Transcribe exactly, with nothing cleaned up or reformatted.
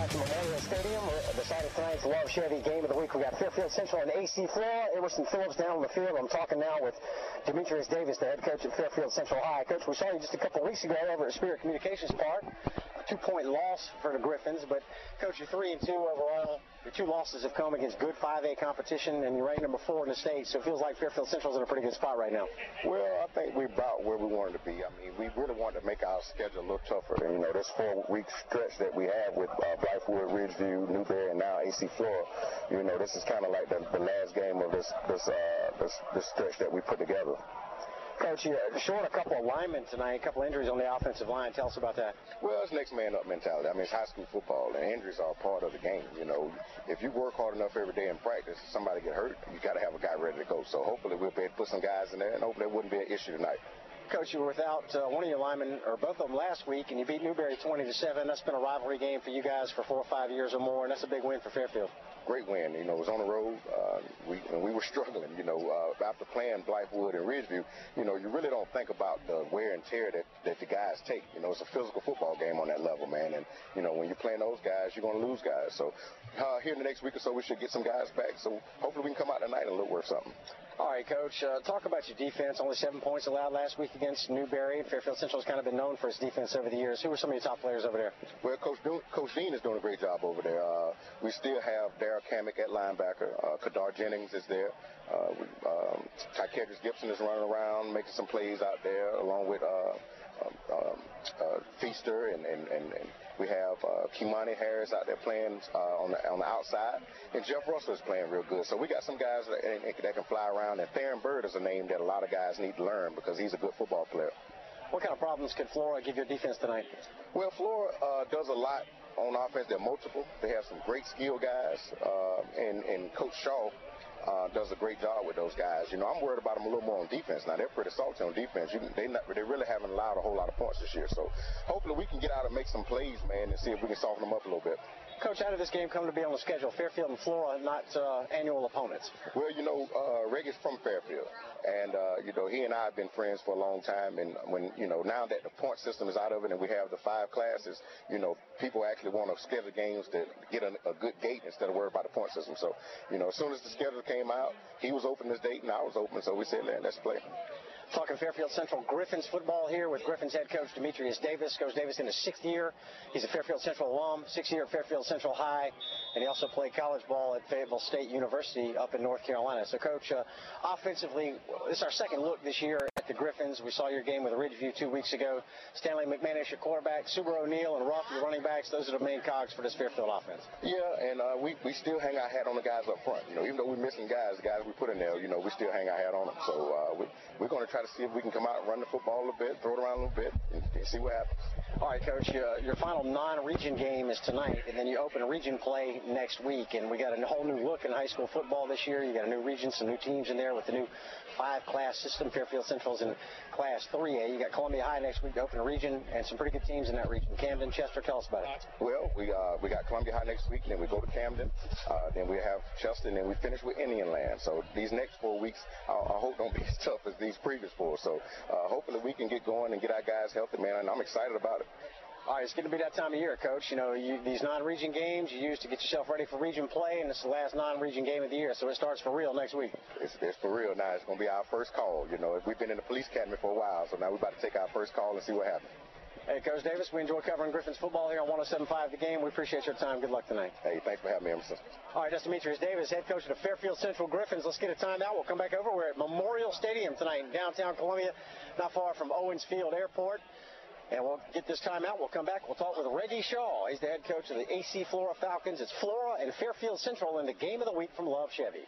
back to Memorial Stadium. We're deciding tonight's Love Chevy Game of the Week. We got Fairfield Central and A C Flora. Emerson Phillips down on the field. I'm talking now with Demetrius Davis, the head coach at Fairfield Central High. Coach, we saw you just a couple of weeks ago over at Spirit Communications Park. A two-point loss for the Griffins, but Coach, you're three and two overall. Your two losses have come against good five A competition, and you're ranked number four in the state. So it feels like Fairfield Central's in a pretty good spot right now. Well, I think we're about where we wanted to be. I mean, we really wanted to make our schedule a little tougher. And, you know, this four-week stretch that we have with uh, Blythewood, Ridgeview, Newberry, and now A C Flora, you know, this is kind of like the, the last game of this this, uh, this this stretch that we put together. Coach, you're short a couple of linemen tonight, a couple injuries on the offensive line. Tell us about that. Well, it's next man up mentality. I mean, it's high school football, and injuries are a part of the game. You know, if you work hard enough every day in practice, somebody get hurt, you got to have a guy ready to go. So hopefully we'll be able to put some guys in there, and hopefully it wouldn't be an issue tonight. Coach, you were without uh, one of your linemen, or both of them last week, and you beat Newberry twenty to seven. That's been a rivalry game for you guys for four or five years or more, and that's a big win for Fairfield. Great win. You know, it was on the road. Uh, we and we were struggling. You know, uh, after playing Blythewood and Ridgeview, you know, you really don't think about the wear and tear that, that the guys take. You know, it's a physical football game on that level, man. And, you know, when you're playing those guys, you're going to lose guys. So uh, here in the next week or so, we should get some guys back. So hopefully we can come out tonight and look worth something. All right, Coach, uh, talk about your defense. Only seven points allowed last week against Newberry. Fairfield Central has kind of been known for its defense over the years. Who are some of your top players over there? Well, Coach, Do- Coach Dean is doing a great job over there. Uh, we still have Darryl Kamick at linebacker. Uh, Kadar Jennings is there. Uh, we, um, Tykedris Gibson is running around, making some plays out there, along with uh, um, um, uh, Feaster, and, and, and, and we have uh, Kimani Harris out there playing uh, on the on the outside, and Jeff Russell is playing real good. So we got some guys that, that can fly around, and Theron Bird is a name that a lot of guys need to learn because he's a good football player. What kind of problems could Flora give your defense tonight? Well, Flora uh, does a lot on offense. They're multiple. They have some great skill guys, uh, and, and Coach Shaw Uh, does a great job with those guys. You know, I'm worried about them a little more on defense. Now, they're pretty salty on defense. You, they, not, they really haven't allowed a whole lot of points this year. So, hopefully we can get out and make some plays, man, and see if we can soften them up a little bit. Coach, how did this game come to be on the schedule? Fairfield and Flora, not uh, annual opponents. Well, you know, uh, Reg is from Fairfield. And, uh, you know, he and I have been friends for a long time. And when, you know, now that the point system is out of it and we have the five classes, you know, people actually want to schedule games to get a, a good gate instead of worry about the point system. So, you know, as soon as the schedule came out, he was open this date and I was open. So we said, man, let's play. Talking Fairfield Central Griffins football here with Griffins head coach Demetrius Davis. Coach Davis in his sixth year. He's a Fairfield Central alum, sixth year at Fairfield Central High, and he also played college ball at Fayetteville State University up in North Carolina. So, Coach, uh, offensively, this is our second look this year at the Griffins. We saw your game with Ridgeview two weeks ago. Stanley McManus, your quarterback, Subaru O'Neill, and Ruff, your running backs. Those are the main cogs for this Fairfield offense. Yeah, and uh, we, we still hang our hat on the guys up front. You know, even though we're missing guys, the guys we put in there, you know, we still hang our hat on them. So uh, we, we're going to try to see if we can come out and run the football a little bit, throw it around a little bit, and, and see what happens. All right, Coach, uh, your final non-region game is tonight, and then you open region play next week, and we got a whole new look in high school football this year. You got a new region, some new teams in there with the new five-class system. Fairfield Central's in Class three A. You got Columbia High next week to open a region, and some pretty good teams in that region. Camden, Chester, tell us about it. Well, we uh, we got Columbia High next week, and then we go to Camden. Uh, then we have Chester, and then we finish with Indian Land. So these next four weeks, I, I hope don't be as tough as these previous four. So uh, hopefully we can get going and get our guys healthy, man, and I'm excited about it. All right, it's going to be that time of year, Coach. You know, you, these non-region games you use to get yourself ready for region play, and it's the last non-region game of the year, so it starts for real next week. It's, it's for real now. It's going to be our first call. You know, we've been in the police academy for a while, so now we're about to take our first call and see what happens. Hey, Coach Davis, we enjoy covering Griffins football here on one oh seven point five The Game. We appreciate your time. Good luck tonight. Hey, thanks for having me, Emerson. All right, that's Demetrius Davis, head coach of the Fairfield Central Griffins. Let's get a timeout. We'll come back over. We're at Memorial Stadium tonight in downtown Columbia, not far from Owens Field Airport. And we'll get this time out. We'll come back. We'll talk with Reggie Shaw. He's the head coach of the A C Flora Falcons. It's Flora and Fairfield Central in the Game of the Week from Love Chevy.